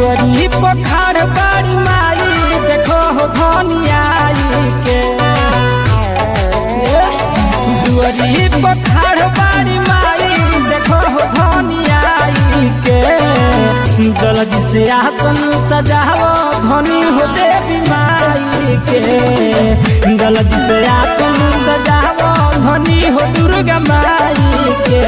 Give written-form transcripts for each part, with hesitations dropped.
दुआरी पखाड़ बाड़ी माई देखो हो धनियाई के दुआरी पखाड़ बाड़ी माई देखो हो धनियाई के जल्दी से आसन सजाओ धनी हो देवी माई के जल्दी से आसन सजाओ धनी हो दुर्गा माई के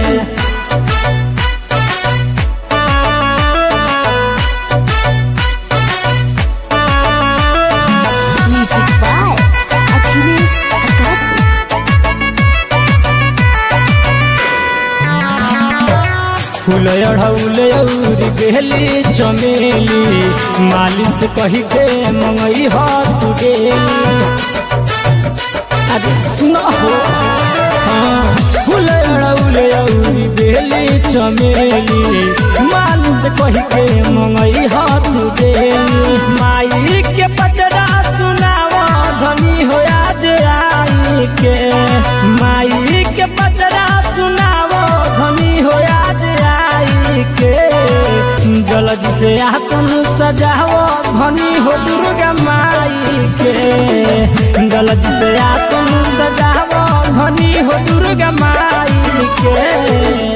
फूल अढ़ौले औरी बेली चमेली मालिन से कही के मंगई हो तू गेली अरे सुनो हो फूल अढ़ौले औरी बेली चमेली मालिन से कही के मंगई हो तू गेली माई के पचरा सुनाओ धनी हो आज आई के माई के पचरा सुनाओ धनी हो आज के जल्दी से आसन सजाओ धनी हो दुर्गा माई के जल्दी से आसन सजाओ धनी हो दुर्गा माई के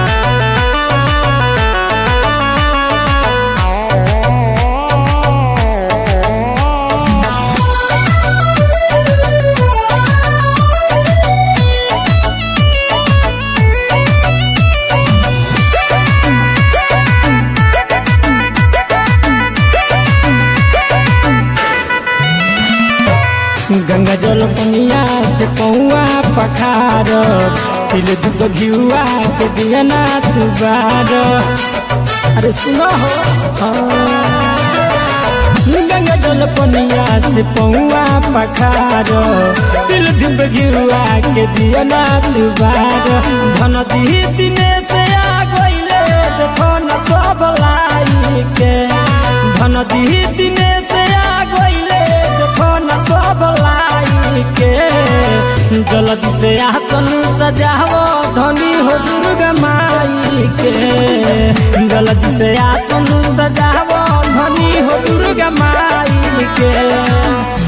गंगा जल पनिया से पौआ पखार तिल दुख घिउआ के दियना तुबार अरे सुनो हो गंगा जल पनिया से पौआ पखार तिल दुख घिउआ के दियना तुबार धन दी दिने से आ गइले देखो न सब लाई के धन दी दिने से आ गइले देखो न सब लाई के जल्दी से आसन सजाओ धनी हो दुर्गा माई के जल्दी से आसन सजाओ धनी हो दुर्गा माई के।